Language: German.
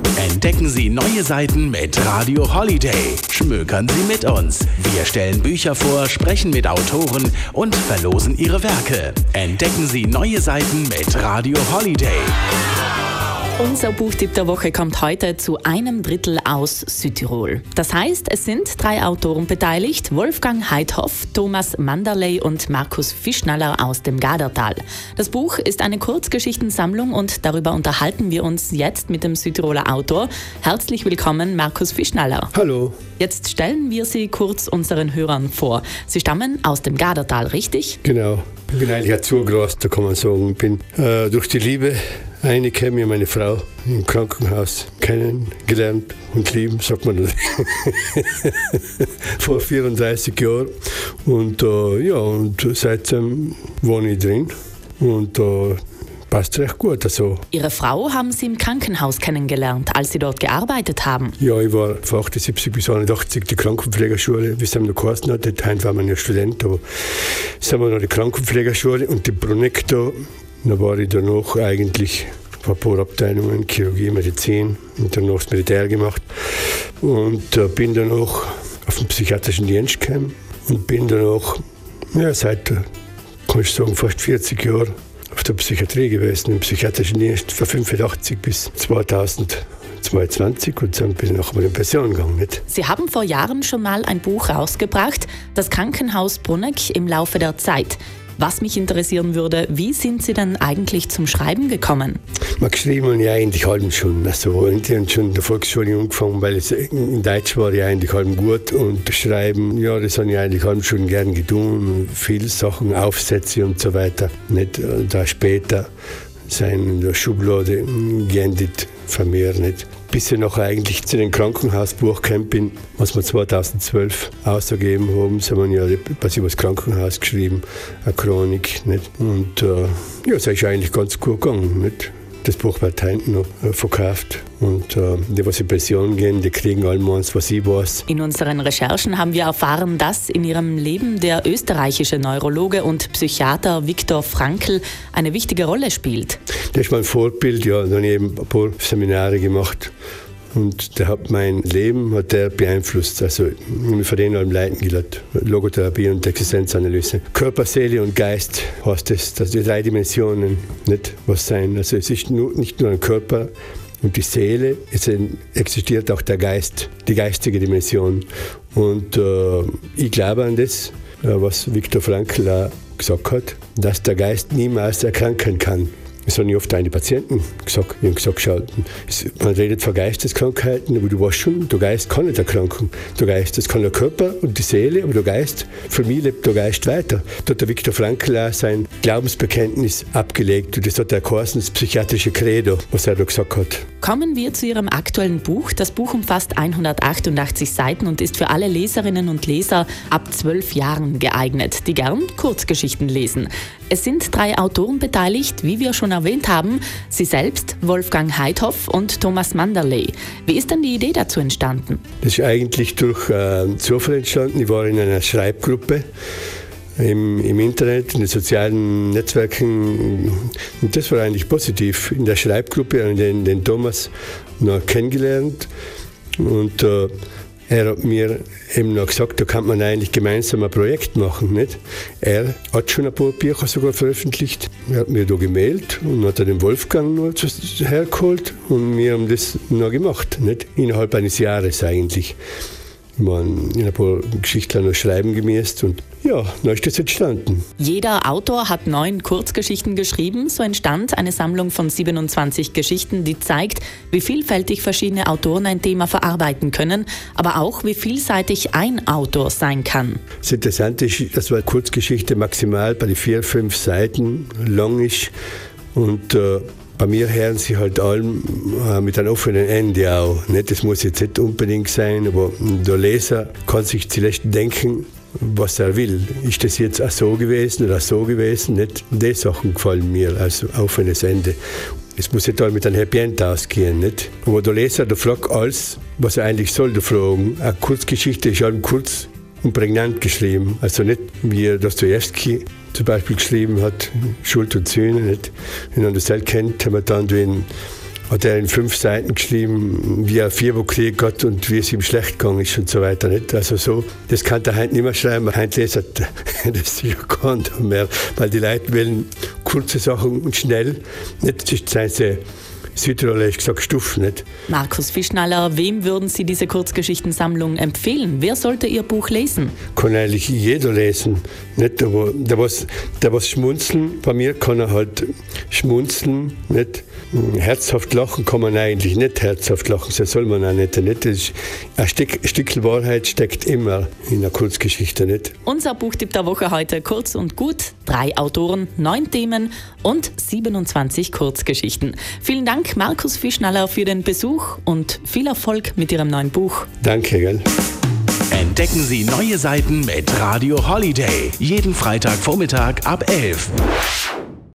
Entdecken Sie neue Seiten mit Radio Holiday. Schmökern Sie mit uns. Wir stellen Bücher vor, sprechen mit Autoren und verlosen ihre Werke. Entdecken Sie neue Seiten mit Radio Holiday. Unser Buchtipp der Woche kommt heute zu 1/3 aus Südtirol. Das heißt, es sind 3 Autoren beteiligt: Wolfgang Heidhoff, Thomas Manderley und Markus Fischnaller aus dem Gadertal. Das Buch ist eine Kurzgeschichtensammlung und darüber unterhalten wir uns jetzt mit dem Südtiroler Autor. Herzlich willkommen, Markus Fischnaller. Hallo. Jetzt stellen wir Sie kurz unseren Hörern vor. Sie stammen aus dem Gadertal, richtig? Genau. Ich bin eigentlich ein Zugrast, da kann man sagen. Ich bin durch die Liebe kenne mir meine Frau im Krankenhaus kennengelernt und lieben, sagt man das. Vor 34 Jahren. Und seitdem wohne ich drin. Und passt recht gut. Also. Ihre Frau haben Sie im Krankenhaus kennengelernt, als Sie dort gearbeitet haben? Ja, ich war von 78 bis 81 die Krankenpflegerschule, wie es noch geheißen hat. Heute war man ja Student, aber sind wir noch die Krankenpflegerschule und die Brunekto. Da war ich danach eigentlich ein paar Abteilungen, Chirurgie, Medizin und danach das Militär gemacht. Und bin danach auf den psychiatrischen Dienst gekommen und bin danach, seit, kann ich sagen, fast 40 Jahren auf der Psychiatrie gewesen, im psychiatrischen Dienst von 85 bis 2022 und dann bin ich nachher mal in Pension gegangen. Nicht? Sie haben vor Jahren schon mal ein Buch rausgebracht, das Krankenhaus Bruneck im Laufe der Zeit. Was mich interessieren würde, wie sind Sie denn eigentlich zum Schreiben gekommen? Man geschrieben habe ich eigentlich halb schon. Also, ich habe schon in der Volksschule angefangen, weil in Deutsch war ich eigentlich halb gut. Und Schreiben, ja, das habe ich eigentlich halb schon gern getan. Viele Sachen, Aufsätze und so weiter. Nicht da später sein in der Schublade geendet von mir. Nicht. Bis ich nachher eigentlich zu den Krankenhausbuch gekommen bin, was wir 2012 ausgegeben haben, so haben wir ja was über das Krankenhaus geschrieben, eine Chronik. Nicht? Und es ist eigentlich ganz gut gegangen. Nicht? Das Buch wird heute noch verkauft. Und die, was in Pension gehen, die kriegen allmals, was ich weiß. In unseren Recherchen haben wir erfahren, dass in ihrem Leben der österreichische Neurologe und Psychiater Viktor Frankl eine wichtige Rolle spielt. Das ist mein Vorbild, ja. Dann habe ich eben ein paar Seminare gemacht. Und der hat mein Leben beeinflusst. Also, ich von denen allem Leuten gelernt. Logotherapie und Existenzanalyse. Körper, Seele und Geist heißt das. Das sind die 3 Dimensionen, nicht was sein. Also, es ist nicht nur ein Körper und die Seele, es existiert auch der Geist, die geistige Dimension. Und ich glaube an das, was Viktor Frankl auch gesagt hat, dass der Geist niemals erkranken kann. Das haben oft eine Patienten gesagt. Ich habe gesagt, schau, man redet von Geisteskrankheiten, aber du weißt schon, der Geist kann nicht erkranken. Der Geist, das kann der Körper und die Seele, aber der Geist, für mich lebt der Geist weiter. Da hat der Viktor Frankl auch sein Glaubensbekenntnis abgelegt und das hat er geheißen, das psychiatrische Credo, was er da gesagt hat. Kommen wir zu Ihrem aktuellen Buch. Das Buch umfasst 188 Seiten und ist für alle Leserinnen und Leser ab 12 Jahren geeignet, die gern Kurzgeschichten lesen. Es sind 3 Autoren beteiligt, wie wir schon erwähnt haben. Sie selbst, Wolfgang Heidhoff und Thomas Manderley. Wie ist denn die Idee dazu entstanden? Das ist eigentlich durch Zufall entstanden. Ich war in einer Schreibgruppe im Internet, in den sozialen Netzwerken. Und das war eigentlich positiv. In der Schreibgruppe habe ich den Thomas noch kennengelernt. Und er hat mir eben noch gesagt, da kann man eigentlich gemeinsam ein Projekt machen. Nicht? Er hat schon ein paar Bücher sogar veröffentlicht. Er hat mir da gemeldet und hat den Wolfgang noch hergeholt und wir haben das noch gemacht. Nicht? Innerhalb eines Jahres eigentlich. Wir haben ein paar Geschichten noch schreiben gemäßt und ja, dann ist das entstanden. Jeder Autor hat 9 Kurzgeschichten geschrieben. So entstand eine Sammlung von 27 Geschichten, die zeigt, wie vielfältig verschiedene Autoren ein Thema verarbeiten können, aber auch, wie vielseitig ein Autor sein kann. Das Interessante ist, dass eine Kurzgeschichte maximal bei den 4-5 Seiten lang ist und bei mir hören sie halt allem mit einem offenen Ende auch. Das muss jetzt nicht unbedingt sein, aber der Leser kann sich zuletzt denken, was er will. Ist das jetzt auch so gewesen oder so gewesen? Nicht die Sachen gefallen mir als offenes Ende. Es muss nicht all mit einem Happy End ausgehen. Nicht? Aber der Leser, der fragt alles, was er eigentlich soll, der fragen. Eine Kurzgeschichte ist allem kurz und prägnant geschrieben. Also nicht wie Dostojewski zum Beispiel geschrieben hat, Schuld und Sühne. Nicht? Wenn man das halt kennt, haben wir dann hat er in 5 Seiten geschrieben, wie er Fieber gekriegt hat und wie es ihm schlecht gegangen ist und so weiter. Nicht? Also so, das kann der heute nicht mehr schreiben. Heute lesen das ja keiner mehr, weil die Leute wollen kurze Sachen und schnell. Nicht? Das sind sie Südtiroler, ich gesagt, Stuff, nicht? Markus Fischnaller, wem würden Sie diese Kurzgeschichtensammlung empfehlen? Wer sollte Ihr Buch lesen? Kann eigentlich jeder lesen. Nicht? Aber der was schmunzeln, bei mir kann er halt schmunzeln. Nicht? Herzhaft lachen kann man eigentlich nicht herzhaft lachen, das soll man auch nicht. Das ist ein Stück Wahrheit steckt immer in einer Kurzgeschichte. Nicht? Unser Buchtipp der Woche heute, kurz und gut, 3 Autoren, 9 Themen und 27 Kurzgeschichten. Vielen Dank, Markus Fischnaller, für den Besuch und viel Erfolg mit Ihrem neuen Buch. Danke, gell? Entdecken Sie neue Seiten mit Radio Holiday. Jeden Freitagvormittag ab 11.